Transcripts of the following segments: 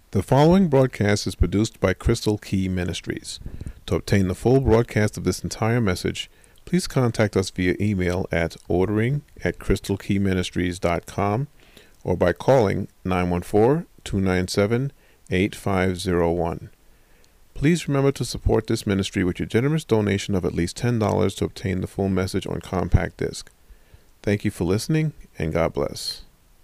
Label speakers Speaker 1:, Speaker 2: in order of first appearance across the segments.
Speaker 1: The following broadcast is produced by Crystal Key Ministries. To obtain the full broadcast of this entire message, please contact us via email at ordering@crystalkeyministries.com or by calling 914-297-8501. Please remember to support this ministry with your generous donation of at least $10 to obtain the full message on compact disc. Thank you for listening, and God bless.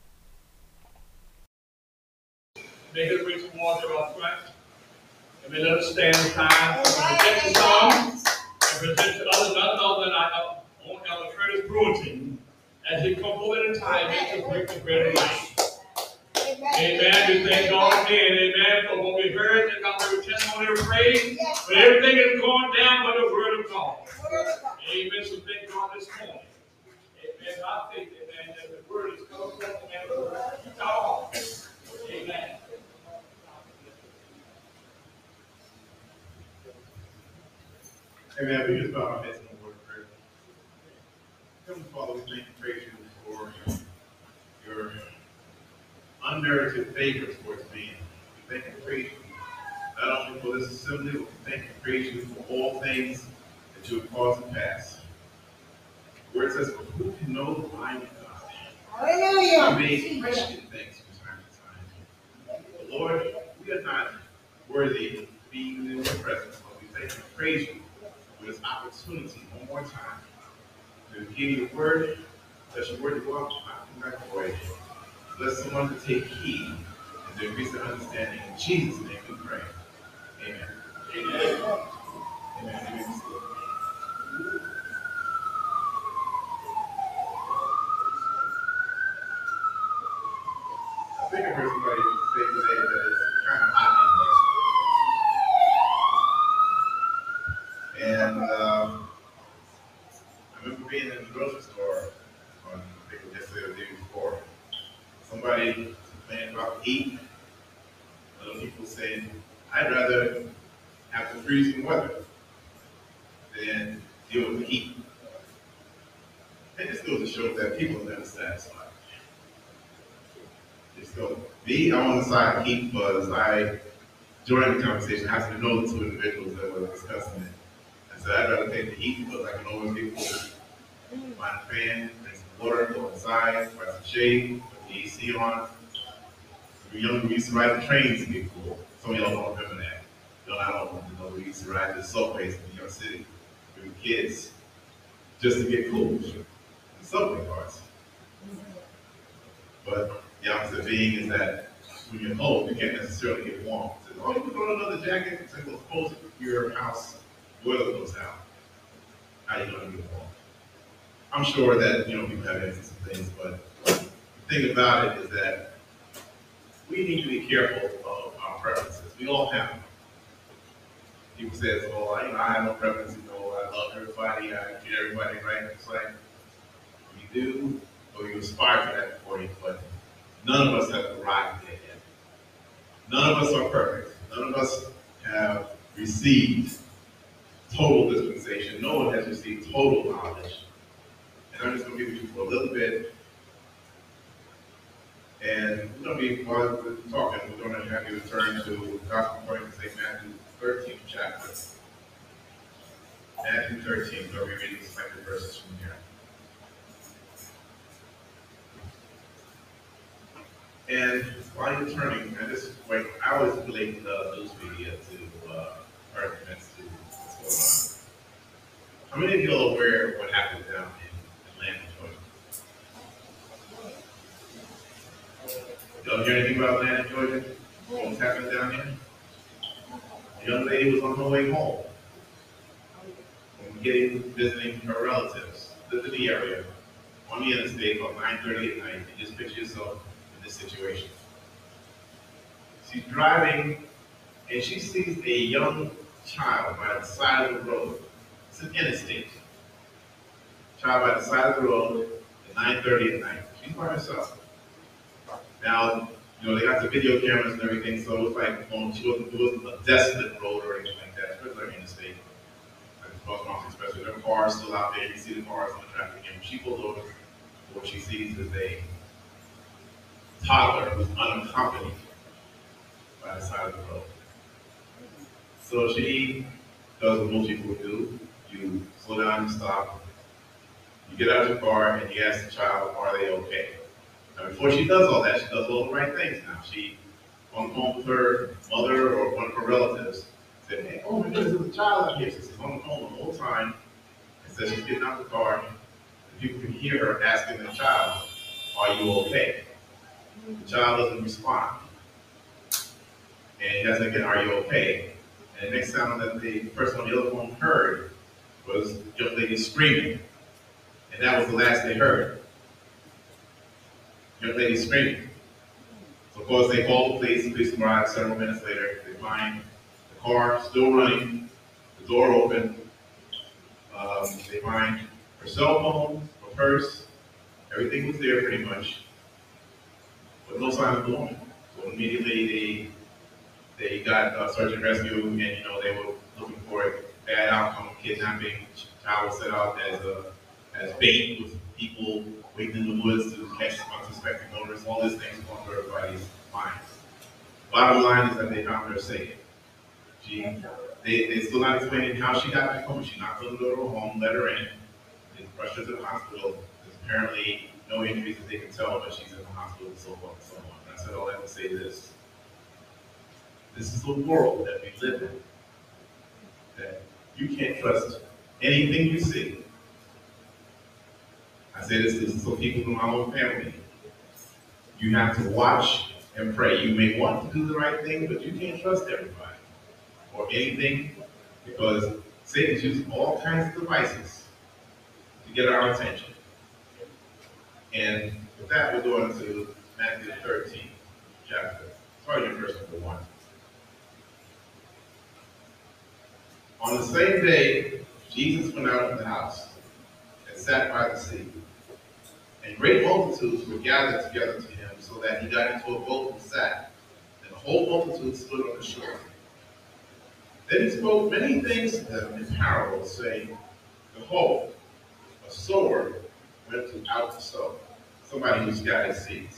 Speaker 2: May He bring some water up front. And may let us stand in time to present the song and present to others, none other than our own Elder Curtis Brewington, as he comes over the time to break the bread of life. Amen. We thank God again, amen, for what we heard and got the testimony of praise. But everything is going down by the word of God. Amen. So thank God this morning. Amen. I think, amen, that the word is coming forth, amen. The word is all. Amen.
Speaker 3: Amen. We just bow our heads in the word of prayer. Heavenly Father, we thank and praise you for your unmerited favors towards me. We thank and praise you not only for this assembly, but we thank and praise you for all things that you have caused to pass. The word says, "For who can know the mind of God?"
Speaker 4: Hallelujah.
Speaker 3: We may question things from time to time. But Lord, we are not worthy to be in your presence, but we thank and praise you for this opportunity one more time to give you the word, let your word go out, not come back away. Let someone to take heed and to increase their understanding. In Jesus' name we pray. Amen. Amen. Amen. Amen. I think I heard somebody say today that it's kind of hot in here. And I remember being in the grocery store on, I think it was yesterday or the day before. Somebody complaining about the heat. Other people saying, "I'd rather have the freezing weather than deal with the heat." It just goes to show that people are never satisfied. So me, I'm on the side of heat because during the conversation, I happened to know the two individuals that were discussing it. And so I'd rather take the heat because I can always get cold. Find a fan, drink some water, go inside, find some shade, put the AC on. When we were younger, we used to ride the trains to get cool. Some of y'all don't remember that. I don't know. We used to ride the subways in New York City. We were kids just to get cool. The subway cars. But the opposite being is that when you're cold, you can't necessarily get warm. So, oh, you can throw another jacket. It's like, well, suppose your house boiler goes out. How are you going to get warm? I'm sure that people have answers to things, but the thing about it is that we need to be careful of our preferences. We all have them. People say, "Oh, I have no preference. I love everybody. I treat everybody right." It's like you do, or you aspire to that point, but none of us have arrived there yet. None of us are perfect. None of us have received total dispensation. No one has received total knowledge. And I'm just going to be with you for a little bit. And we're going to be, while we're talking, we're going to have you turn to Gospel according to St. Matthew 13th chapter. Matthew 13, we'll be reading selected verses from here. And while you're turning, I always relate the news media to current events to what's going on. How many of you are aware of what happened down in Atlanta, Georgia? Y'all hear anything about Atlanta, Georgia? What's happening down here? A young lady was on her way home from visiting her relatives, lived in the area, on the interstate about 9:30 at night. And just picture yourself in this situation. She's driving and she sees a young child by the side of the road. It's an interstate. Child by the side of the road at 9:30 at night. She's by herself. Now, they got the video cameras and everything, so it was like, it wasn't a desolate road or anything like that. It's really interstate. Like the Cross Expressway. There are cars still out there. You can see the cars on the traffic jam. She pulls over. What she sees is a toddler who's unaccompanied by the how to go. So she does what most people do. You slow down and stop. You get out of your car and you ask the child, are they okay? Now, before she does all that, she does all the right things now. She, on the phone with her mother or one of her relatives, said, hey, oh my goodness, there's a child out here. So she's on the phone the whole time and says she's getting out the car. And people can hear her asking the child, are you okay? The child doesn't respond. And he asks again, are you okay? And the next sound that the person on the other phone heard was the young lady screaming. And that was the last they heard. Young lady screaming. So of course they call the police arrive several minutes later. They find the car still running, the door open. They find her cell phone, her purse, everything was there pretty much, but no sign of the woman. So immediately they got search and rescue, and they were looking for a bad outcome of kidnapping. Child was set out as bait with people waiting in the woods to catch unsuspecting motorists. All these things going through everybody's minds. Bottom line is that they found her safe. They still not explaining how she got back home. She knocked on the door of her home, let her in. They rushed her to the hospital. There's apparently no injuries that they can tell, but she's in the hospital and so forth and so on. And I said all that to say this. This is the world that we live in. That you can't trust anything you see. I say this to some people in my own family. You have to watch and pray. You may want to do the right thing, but you can't trust everybody or anything, because Satan's using all kinds of devices to get our attention. And with that, we're going to Matthew 13 chapter, starting in verse number 1. On the same day, Jesus went out of the house and sat by the sea. And great multitudes were gathered together to him, so that he got into a boat and sat, and the whole multitude stood on the shore. Then he spoke many things to them in parables, saying, behold, a sower went out to sow. Somebody who scattered seeds.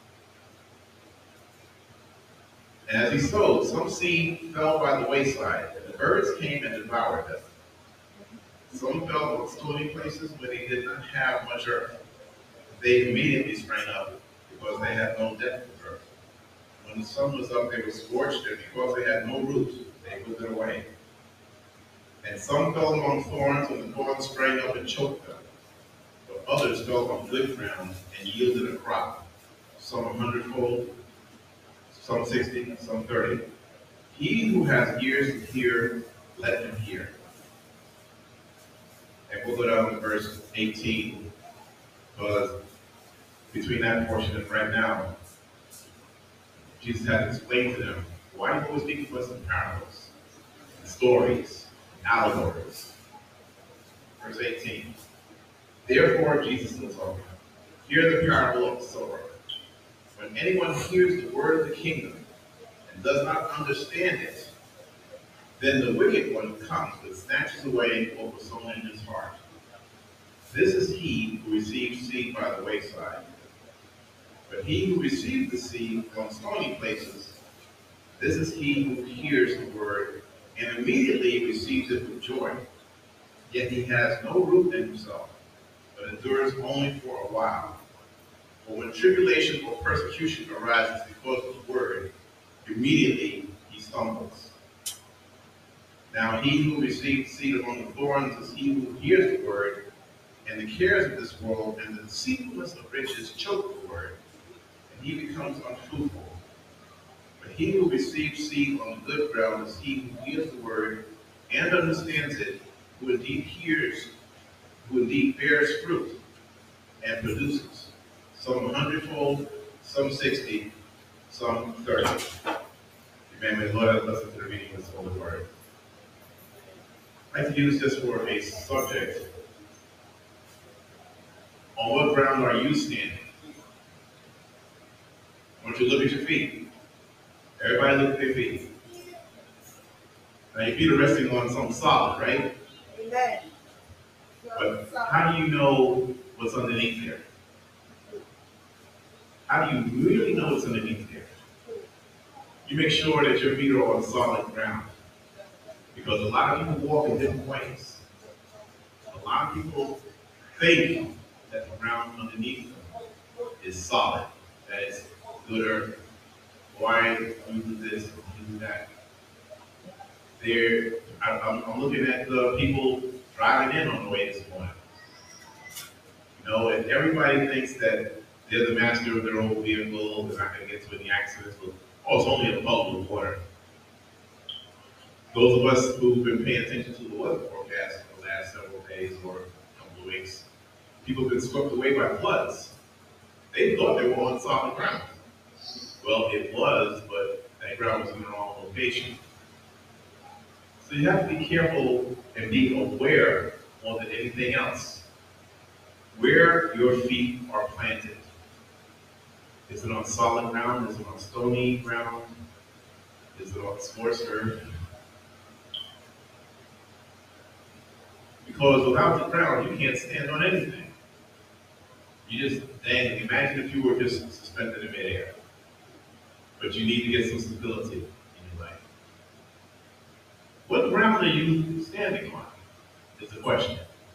Speaker 3: And as he sowed, some seed fell by the wayside, and the birds came and devoured them. Some fell on stony places where they did not have much earth. They immediately sprang up, because they had no depth of earth. When the sun was up, they were scorched, and because they had no root, they withered away. And some fell among thorns, and the thorns sprang up and choked them. But others fell on good ground and yielded a crop, some 100-fold, some 60, some 30. He who has ears to hear, let him hear. And we'll go down to verse 18, because between that portion and right now, Jesus had to explain to them, why do you always speak to us in parables, stories, allegories? Verse 18. Therefore, Jesus still talking, hear the parable of the sower. When anyone hears the word of the kingdom and does not understand it, then the wicked one comes and snatches away what was sown in his heart. This is he who receives seed by the wayside. But he who receives the seed on stony places, this is he who hears the word and immediately receives it with joy. Yet he has no root in himself, but endures only for a while. For when tribulation or persecution arises because of the word, immediately he stumbles. Now he who receives seed among the thorns is he who hears the word, and the cares of this world and the deceitfulness of riches choke the word, and he becomes unfruitful. But he who receives seed on the good ground is he who hears the word and understands it, who indeed bears fruit and produces, some 100-fold, some 60, some 30. Amen. May the Lord have blessed the reading of His holy word. I'd like to use this for a subject. On what ground are you standing? I want you to look at your feet. Everybody look at their feet. Now your feet are resting on something solid, right?
Speaker 4: Amen.
Speaker 3: But how do you know what's underneath there? How do you really know what's underneath there? You make sure that your feet are on solid ground. Because a lot of people walk in different ways. A lot of people think that the ground underneath them is solid, that it's good earth. Why do this and do that? I'm looking at the people driving in on the way this morning. You know, and everybody thinks that they're the master of their own vehicle, they're not going to get to any accidents. Oh, it's only a puddle of water. Those of us who've been paying attention to the weather forecast for the last several days or a couple of weeks, people have been swept away by floods. They thought they were on solid ground. Well, it was, but that ground was in the wrong location. So you have to be careful and be aware more than anything else where your feet are planted. Is it on solid ground? Is it on stony ground? Is it on scorched earth? Because without the ground, you can't stand on anything. You just, dang, imagine if you were just suspended in midair. But you need to get some stability in your life. What ground are you standing on? Is the question.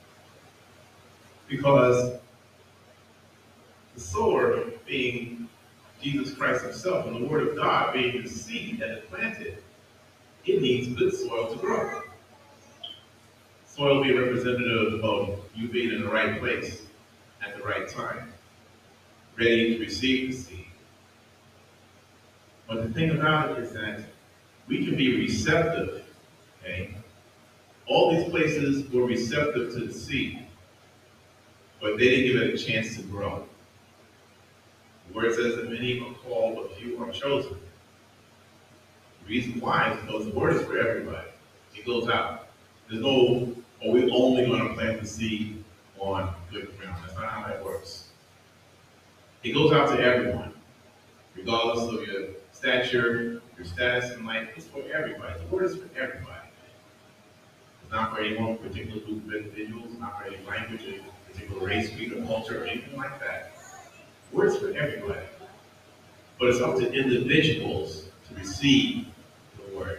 Speaker 3: Because the sower being Jesus Christ himself and the word of God being the seed that is planted, it needs good soil to grow. Soil being representative of you being in the right place at the right time, ready to receive the seed. But the thing about it is that we can be receptive, okay? All these places were receptive to the seed, but they didn't give it a chance to grow. The word says that many are called, but few are chosen. The reason why is because the word is for everybody. It goes out. There's no, are we only going to plant the seed on good ground? That's not how that works. It goes out to everyone, regardless of your stature, your status in life. It's for everybody. The word is for everybody. It's not for any one particular group of individuals, not for any language, any particular race, creed, or culture, or anything like that. The word is for everybody. But it's up to individuals to receive the word.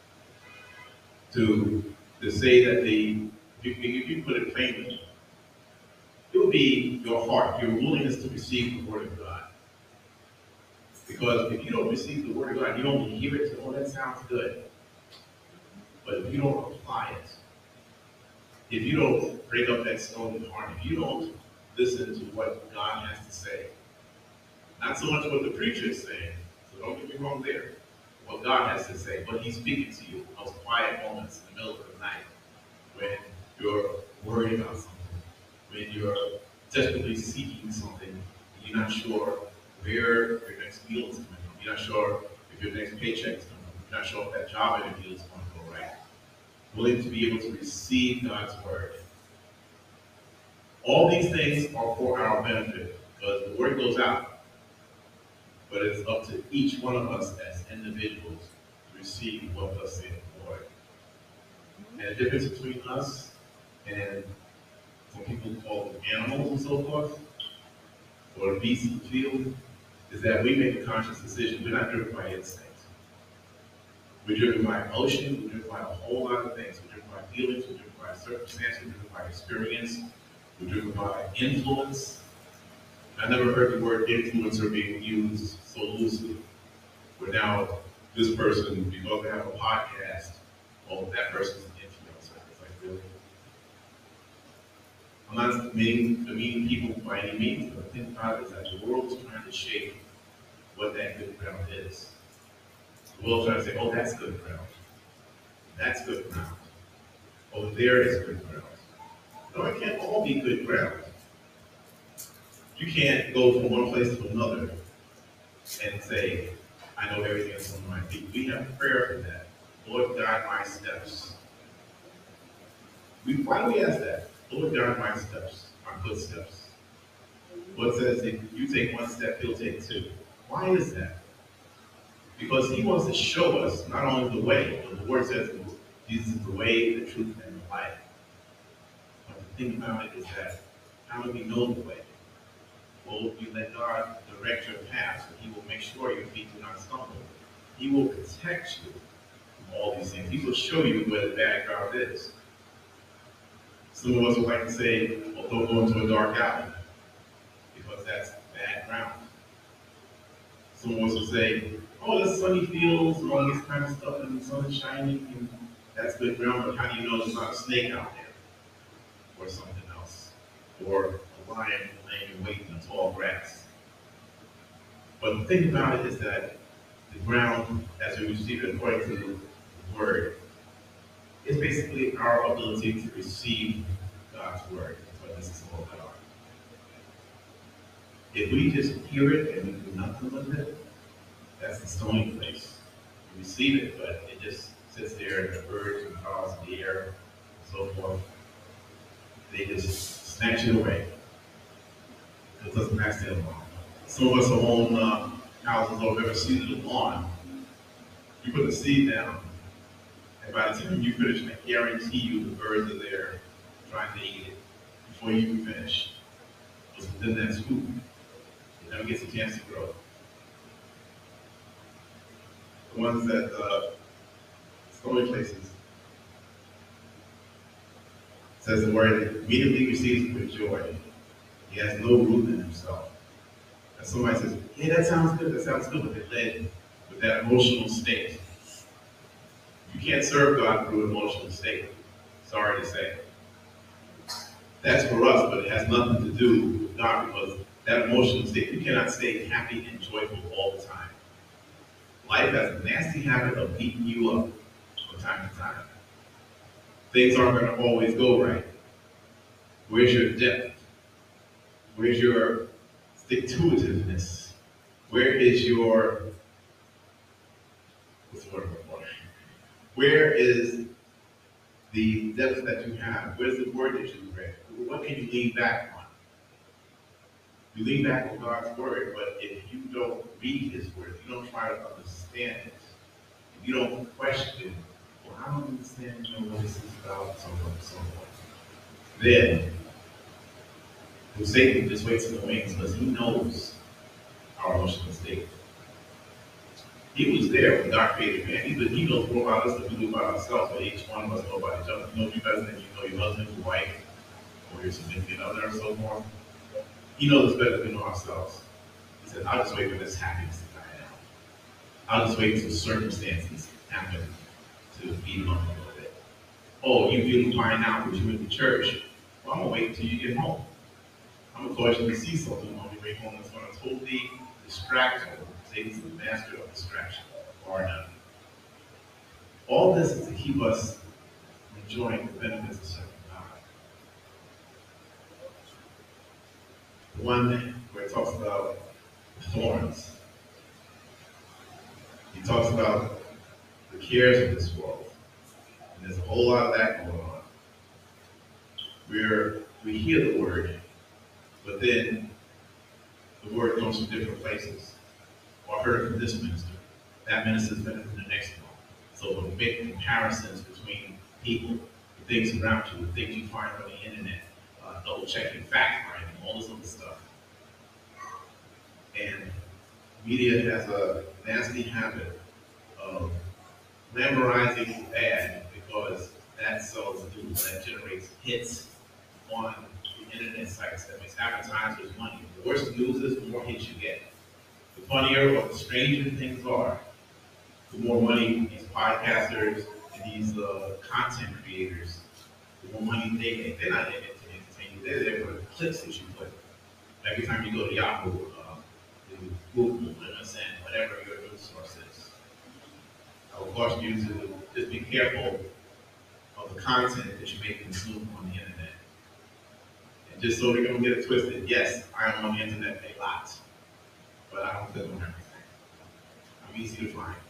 Speaker 3: To say that if you put it plainly, it would be your heart, your willingness to receive the word of God. Because if you don't receive the word of God, you don't hear it, oh, that sounds good. But if you don't apply it, if you don't break up that stony heart, if you don't listen to what God has to say, not so much what the preacher is saying, so don't get me wrong there, what God has to say, but he's speaking to you, those quiet moments in the middle of the night, when you're worried about something, when you're desperately seeking something, and you're not sure where your next meal is coming from, you're not sure if your next paycheck is coming from, you're not sure if that job interview is going to go right. Willing to be able to receive God's word. All these things are for our benefit, because the word goes out, but it's up to each one of us as individuals to receive what thus saith the Lord. And the difference between us and some people call them animals and so forth, or the beasts of the field, is that we make a conscious decision. We're not driven by instinct. We're driven by emotion, we're driven by a whole lot of things. We're driven by feelings, we're driven by circumstances, we're driven by experience, we're driven by influence. I never heard the word influencer being used so loosely. Where now this person, because they have a podcast, oh, that person's an influencer. It's like, really? I'm not demeaning people by any means, but the thing about it is that the world is trying to shape what that good ground is. The world trying to say, oh, that's good ground. That's good ground. Oh, there is good ground. No, it can't all be good ground. You can't go from one place to another and say, I know everything that's on my feet. We have prayer for that. Lord, guide my steps. Why do we ask that? Lord, guide my steps, my footsteps. What says if you take one step, he'll take two. Why is that? Because he wants to show us not only the way, but the word says Jesus is the way, the truth, and the life. But the thing about it is that how do we know the way? Well, you let God direct your path, so he will make sure your feet do not stumble. He will protect you from all these things. He will show you where the bad ground is. Some of us would like to say, well, don't go into a dark alley, because that's bad ground. Some of us would say, oh, there's sunny fields and all this kind of stuff, and the sun is shining, and that's good ground, but how do you know there's not a snake out there? Or something else? Or a lion laying in wait in the tall grass? But the thing about it is that the ground, as we receive it according to the Word, is basically our ability to receive God's Word. That's what this is all about. If we just hear it and we do nothing with it, that's the stony place. We receive it, but it just sits there, and the birds and fowls in the air and so forth, they just snatch it away. It doesn't last that long. Some of us who own houses or have ever seeded a lawn, you put the seed down, and by the time you finish, I guarantee you the birds are there trying to eat it before you even finish. It's within that scoop. It never gets a chance to grow. The ones that stony places, says the word immediately receives with joy. He has no root in himself. And somebody says, yeah, that sounds good, but it led with that emotional state. You can't serve God through an emotional state. Sorry to say. That's for us, but it has nothing to do with God, because that emotional state, you cannot stay happy and joyful all the time. Life has a nasty habit of beating you up from time to time. Things aren't going to always go right. Where's your depth? Where's your stick-to-itiveness? Where is your, what's the word for it? Where is the depth that you have? Where's the word that you read? What can you lean back on? You lean back on God's word, but if you don't read his word, if you don't try to understand it, if you don't question, well, I don't understand, what this is about, so on and so forth, then Satan just waits in the wings, because he knows our emotional state. He was there when God created man. He knows more about us than we do about ourselves, but each one of us know about each other. He knows you better than you know your husband, your wife, or your significant other, and so forth. He knows us better than we know ourselves. He said, I'll just wait for this happiness to die down. I'll just wait until circumstances happen to beat him up a little bit. Oh, you feeling fine now because you're in the church. Well, I'm going to wait until you get home. I'm going to cause you to see something on your way home that's going to totally distract you. Satan's the master of distraction, or none. All this is to keep us enjoying the benefits of serving God. The one where it talks about thorns. He talks about the cares of this world. And there's a whole lot of that going on. Where we hear the word, but then the word comes from different places. Or I heard it from this minister. That minister's better than the next one. So we'll make comparisons between people, the things around you, the things you find on the internet, double checking, fact finding, all this other stuff. And media has a nasty habit of glamorizing the bad, because that sells news, that generates hits on the internet sites, that makes advertisers money. The worse the news is, the more hits you get. The funnier or the stranger things are, the more money these podcasters and these content creators, the more money they make. They're not in it to entertain you. They're there for the clicks that you put. Every time you go to Yahoo, Google, MSN, whatever your news source is. I would caution you to just be careful of the content that you may consume on the internet. And just so we don't get it twisted, yes, I am on the internet a lot. But I don't click on everything. I'm easy to find.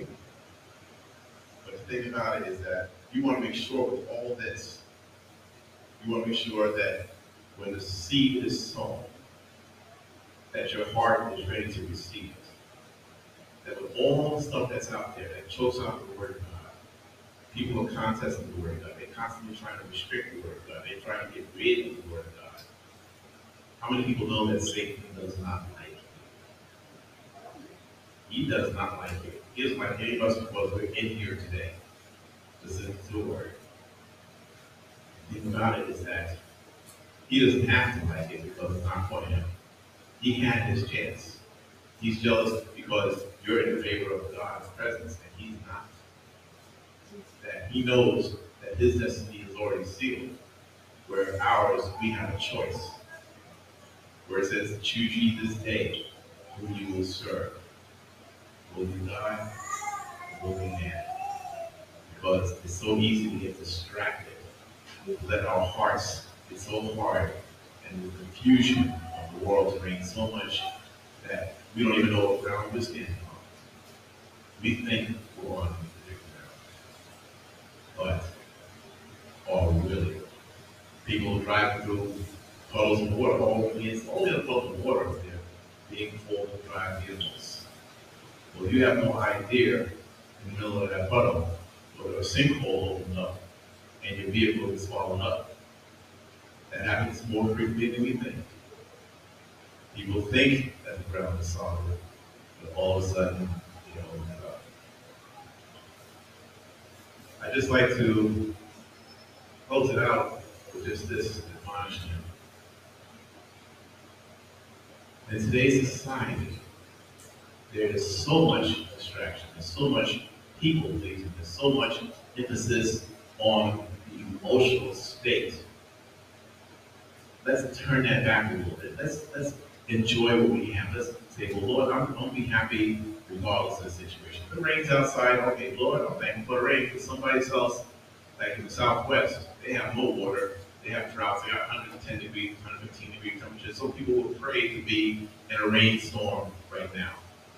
Speaker 3: But the thing about it is that you want to make sure with all this, you want to make sure that when the seed is sown, that your heart is ready to receive it. That with all the stuff that's out there that chokes out the word of God, people are contesting the word of God. They're constantly trying to restrict the word of God. They're trying to get rid of the word of God. How many people know that Satan does not like you? He does not like it. He doesn't like any of us because we're in here today. This is the word. The thing about it is that he doesn't have to like it because it's not for him. He had his chance. He's jealous because you're in favor of God's presence and he's not. That he knows that his destiny is already sealed, where ours, we have a choice. Where it says, choose ye this day who you will serve. Will you God or will you man? Because it's so easy to get distracted. Let our hearts get so hard and the confusion of the world reigns so much that we don't even know what ground we're standing on. We think we're on the ground. But are we really? People drive through puddles of water, it's only a puddle of water up there, being full of dry vehicles. Well, you have no idea in the middle of that puddle, where a sinkhole opened up and your vehicle is falling up. That happens more frequently than we think. People think that the ground is solid, but all of a sudden, it opens up. I just like to close it out with just this admonishment. In today's society, there is so much distraction, there's so much people pleasing, there's so much emphasis on the emotional state. Let's turn that back a little bit. Let's enjoy what we have. Let's say, well, Lord, I'm going to be happy regardless of the situation. If it rains outside, okay, Lord, I'm thankful for the rain. For somebody else, like in the Southwest, they have no water. They have droughts. They got 110 degrees, 115 degree temperatures. So people will pray to be in a rainstorm right now.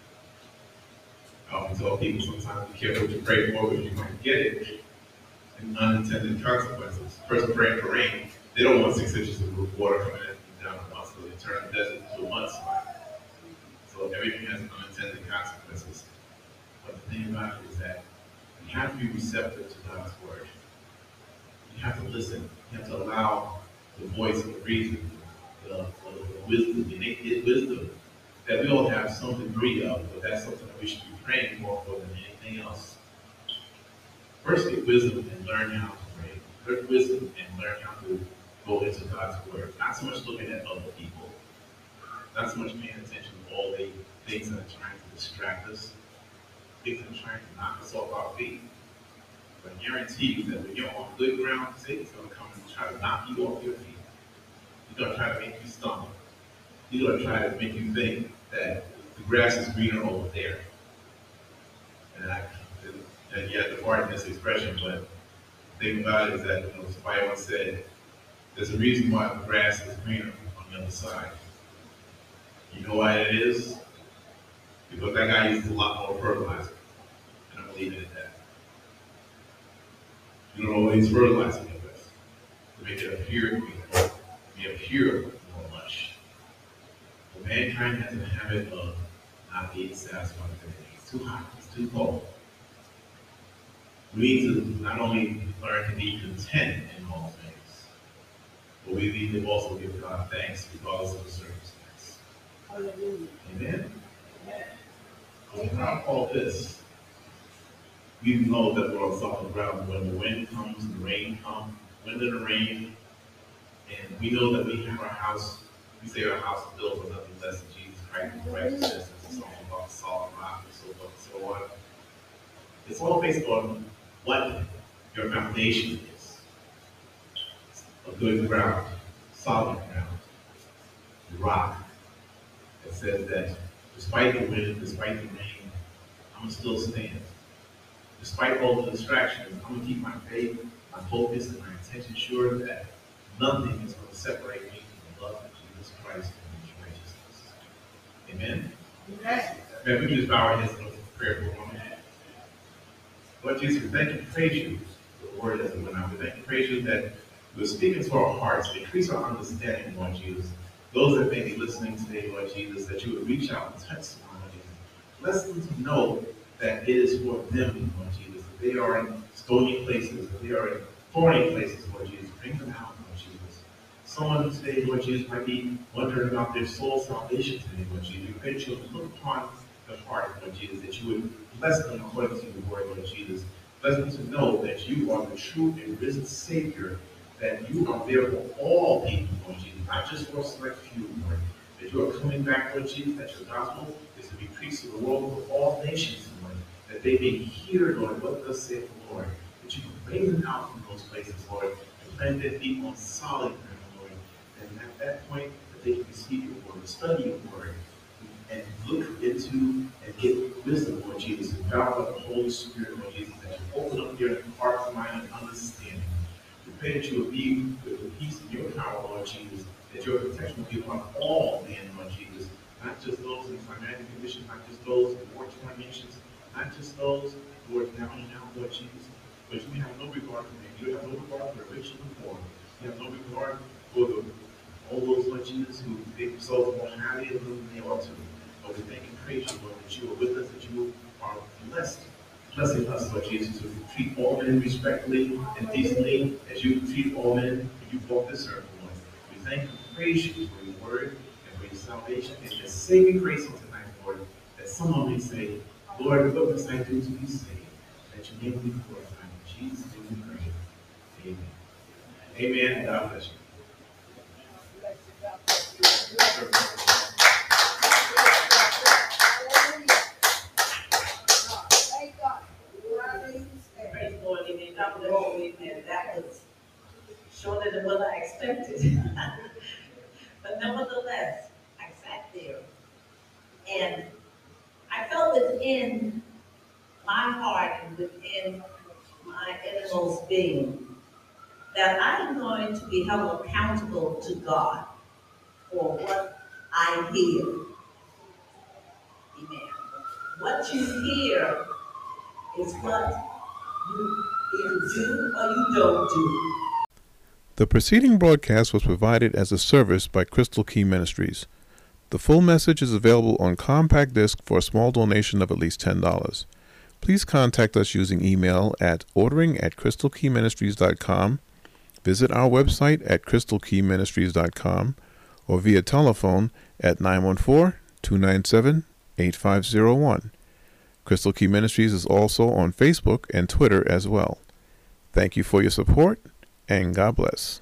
Speaker 3: I often tell people sometimes be careful what you pray for because you might get it and unintended consequences. The person praying for rain, they don't want 6 inches of water coming in down the month, so they turn the desert into a mudslide. So everything has unintended consequences. But the thing about it is that you have to be receptive to God's word. You have to listen. You have to allow the voice of reason, the wisdom, the innate wisdom that we all have some degree of, but that's something that we should be praying for than anything else. First, get wisdom and learn how to pray. Learn wisdom and learn how to go into God's word. Not so much looking at other people. Not so much paying attention to all the things that are trying to distract us. Things that are trying to knock us off our feet. But I guarantee you that when you're on good ground, Satan's going to come and try to knock you off your feet. He's going to try to make you stumble. He's going to try to make you think that the grass is greener over there. And you have to pardon this expression, but the thing about it is that, somebody once said, there's a reason why the grass is greener on the other side. You know why it is? Because that guy uses a lot more fertilizer. And I'm leaving it at that. You don't know what he's fertilizing it with to make it appear more lush. But mankind has a habit of not being satisfied with anything. It's too hot, it's too cold. We need to not only learn to be content in all things, but we need to also give God thanks regardless of the circumstance.
Speaker 4: Hallelujah.
Speaker 3: Amen? Around all this, we know that we're on solid ground when the wind comes, the rain comes, wind and the rain, and we know that we have our house, we say our house is built on nothing less than Jesus Christ and righteousness, and it's all about the solid rock and so forth and so on. It's all based on what your foundation is. A good ground, solid ground, rock that says that despite the wind, despite the rain, I'm gonna still stand. Despite all the distractions, I'm gonna keep my faith, my focus, and my intention sure that nothing is gonna separate me from the love of Jesus Christ and his righteousness. Amen?
Speaker 4: Amen.
Speaker 3: Man, we can just bow our heads and prayer for a moment. Lord Jesus, we thank you and praise you for the word as it went out. We thank you and praise you that you are speaking to our hearts. Increase our understanding, Lord Jesus. Those that may be listening today, Lord Jesus, that you would reach out and touch them, Lord Jesus. Bless them to know that it is for them, Lord Jesus. That they are in stony places, that they are in thorny places, Lord Jesus. Bring them out, Lord Jesus. Someone today, Lord Jesus, might be wondering about their soul salvation today, Lord Jesus. You pray that you'll look upon the heart, Lord Jesus, that you would bless them according to your word, Lord Jesus. Bless them to know that you are the true and risen Savior, that you are there for all people, Lord Jesus, not just for a select few, Lord. That you are coming back, Lord Jesus, that your gospel is to be preached to the world for all nations, Lord, that they may hear, Lord, what thus saith the Lord, that you can raise them out from those places, Lord, and plant their feet on solid ground, Lord, and at that point, that they can receive your word, study your word, and look into and get wisdom, Lord Jesus, and God by the Holy Spirit, Lord Jesus, that you open up their hearts, mind, and understanding. We pray that you will be with the peace of your power, Lord Jesus, that your protection will be upon all men, Lord Jesus, not just those in climatic conditions, not just those in war-torn nations, not just those who are down and out, Lord Jesus, but you have no regard for them. You have no regard for the rich and the poor. You have no regard for all those, Lord Jesus, who think themselves more highly of them than they ought to. But we thank and praise you, Lord, that you are with us, that you are blessing us, Lord Jesus, to treat all men respectfully and decently as you treat all men when you walk this earth, Lord. We thank and praise you for your word and for your salvation and your saving grace on tonight, Lord, that someone may say, Lord, what must I do to be saved? That your name will be glorified. In Jesus' name we pray. Amen. Amen. God bless you.
Speaker 4: Praise the Lord, amen. God bless you, amen. That was shorter than what I expected. But nevertheless, I sat there and I felt within my heart and within my innermost being that I am going to be held accountable to God for what I hear. Amen. What you hear is what you either do or you don't do.
Speaker 1: The preceding broadcast was provided as a service by Crystal Key Ministries. The full message is available on compact disc for a small donation of at least $10. Please contact us using email at ordering@crystalkeyministries.com, visit our website at crystalkeyministries.com, or via telephone at 914-297-8501. Crystal Key Ministries is also on Facebook and Twitter as well. Thank you for your support, and God bless.